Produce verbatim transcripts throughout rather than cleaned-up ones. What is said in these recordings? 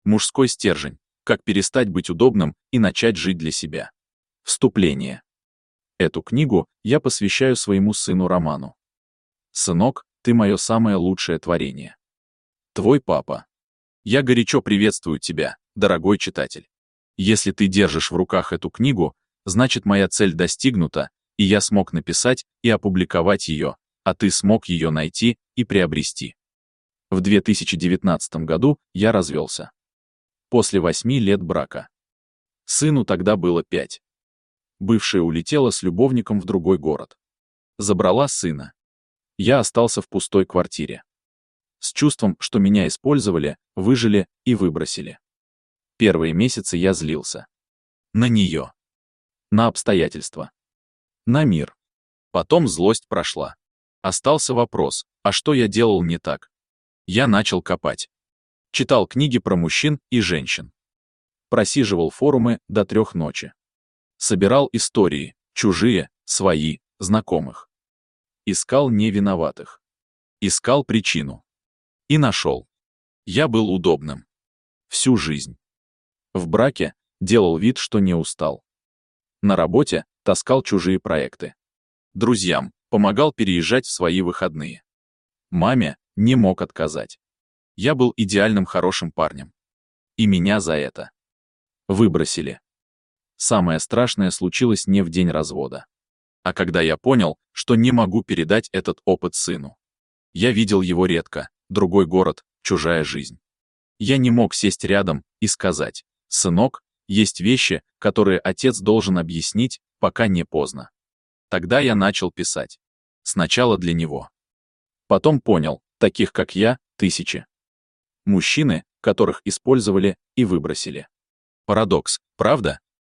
Мужской стержень. Как перестать быть удобным и начать жить для себя. Вступление. Эту книгу я посвящаю своему сыну Роману. Сынок, ты мое самое лучшее творение. Твой папа. Я горячо приветствую тебя, дорогой читатель. Если ты держишь в руках эту книгу, значит моя цель достигнута, и я смог написать и опубликовать ее, а ты смог ее найти и приобрести. В две тысячи девятнадцатом году я развелся. После восьми лет брака. Сыну тогда было пять. Бывшая улетела с любовником в другой город. Забрала сына. Я остался в пустой квартире. С чувством, что меня использовали, выжили и выбросили. Первые месяцы я злился. На нее. На обстоятельства. На мир. Потом злость прошла. Остался вопрос, а что я делал не так? Я начал копать. Читал книги про мужчин и женщин. Просиживал форумы до трех ночи. Собирал истории, чужие, свои, знакомых. Искал невиноватых. Искал причину. И нашел. Я был удобным. Всю жизнь. В браке делал вид, что не устал. На работе таскал чужие проекты. Друзьям помогал переезжать в свои выходные. Маме не мог отказать. Я был идеальным хорошим парнем. И меня за это выбросили. Самое страшное случилось не в день развода. А когда я понял, что не могу передать этот опыт сыну. Я видел его редко, другой город, чужая жизнь. Я не мог сесть рядом и сказать: «Сынок, есть вещи, которые отец должен объяснить, пока не поздно». Тогда я начал писать. Сначала для него. Потом понял, таких как я, тысячи. Мужчины, которых использовали и выбросили. Парадокс, правда?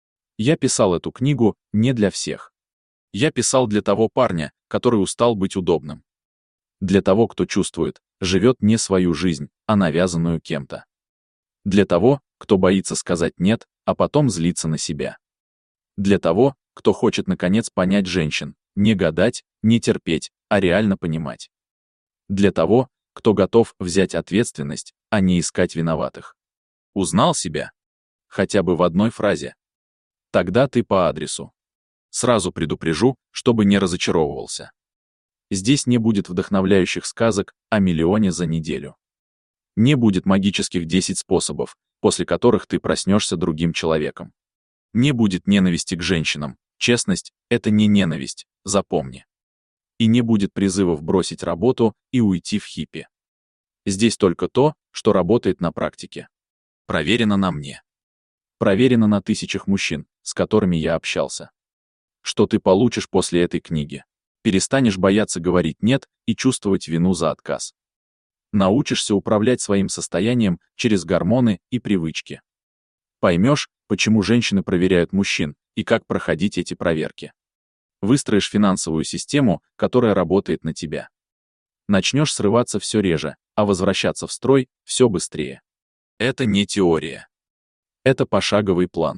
Я писал эту книгу не для всех. Я писал для того парня, который устал быть удобным. Для того, кто чувствует, живет не свою жизнь, а навязанную кем-то. Для того, кто боится сказать «нет», а потом злиться на себя. Для того, кто хочет наконец понять женщин, не гадать, не терпеть, а реально понимать. Для того, кто готов взять ответственность, а не искать виноватых. Узнал себя? Хотя бы в одной фразе. Тогда ты по адресу. Сразу предупрежу, чтобы не разочаровывался. Здесь не будет вдохновляющих сказок о миллионе за неделю. Не будет магических десять способов, после которых ты проснешься другим человеком. Не будет ненависти к женщинам. Честность — это не ненависть, запомни. И не будет призывов бросить работу и уйти в хиппи. Здесь только то, что работает на практике. Проверено на мне. Проверено на тысячах мужчин, с которыми я общался. Что ты получишь после этой книги? Перестанешь бояться говорить «нет» и чувствовать вину за отказ. Научишься управлять своим состоянием через гормоны и привычки. Поймешь, почему женщины проверяют мужчин и как проходить эти проверки. Выстроишь финансовую систему, которая работает на тебя. Начнешь срываться все реже, а возвращаться в строй все быстрее. Это не теория. Это пошаговый план.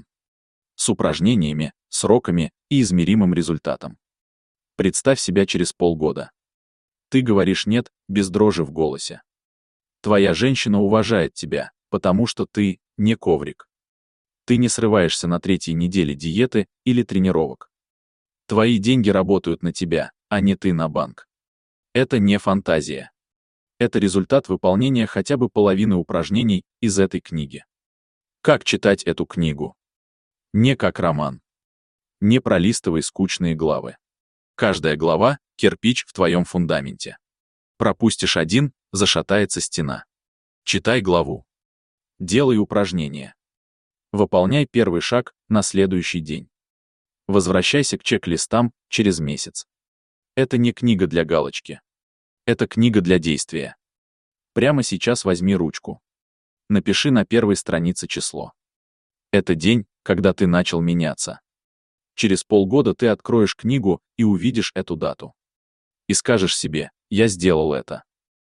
С упражнениями, сроками и измеримым результатом. Представь себя через полгода. Ты говоришь «нет» без дрожи в голосе. Твоя женщина уважает тебя, потому что ты не коврик. Ты не срываешься на третьей неделе диеты или тренировок. Твои деньги работают на тебя, а не ты на банк. Это не фантазия. Это результат выполнения хотя бы половины упражнений из этой книги. Как читать эту книгу? Не как роман. Не пролистывай скучные главы. Каждая глава — кирпич в твоем фундаменте. Пропустишь один — зашатается стена. Читай главу. Делай упражнения. Выполняй первый шаг на следующий день. Возвращайся к чек-листам через месяц. Это не книга для галочки. Это книга для действия. Прямо сейчас возьми ручку. Напиши на первой странице число. Это день, когда ты начал меняться. Через полгода ты откроешь книгу и увидишь эту дату. И скажешь себе: «Я сделал это».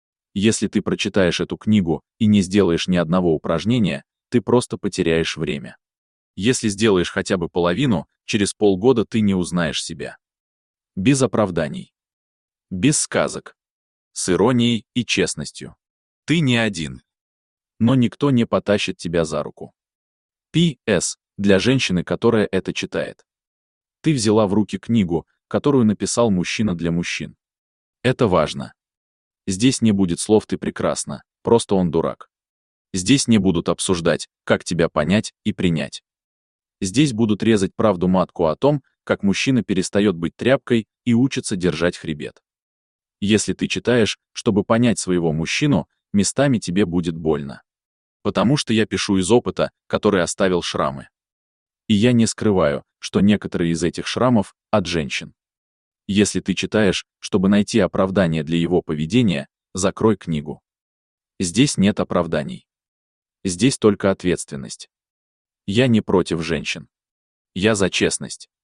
Если ты прочитаешь эту книгу и не сделаешь ни одного упражнения, ты просто потеряешь время. Если сделаешь хотя бы половину, через полгода ты не узнаешь себя. Без оправданий. Без сказок. С иронией и честностью. Ты не один. но никто не потащит тебя за руку. Пи Эс. Для женщины, которая это читает. Ты взяла в руки книгу, которую написал мужчина для мужчин. Это важно. Здесь не будет слов «ты прекрасна», просто он дурак. Здесь не будут обсуждать, как тебя понять и принять. Здесь будут резать правду матку о том, как мужчина перестает быть тряпкой и учится держать хребет. Если ты читаешь, чтобы понять своего мужчину, местами тебе будет больно. Потому что я пишу из опыта, который оставил шрамы. И я не скрываю, что некоторые из этих шрамов от женщин. Если ты читаешь, чтобы найти оправдание для его поведения, закрой книгу. Здесь нет оправданий. Здесь только ответственность. Я не против женщин. Я за честность.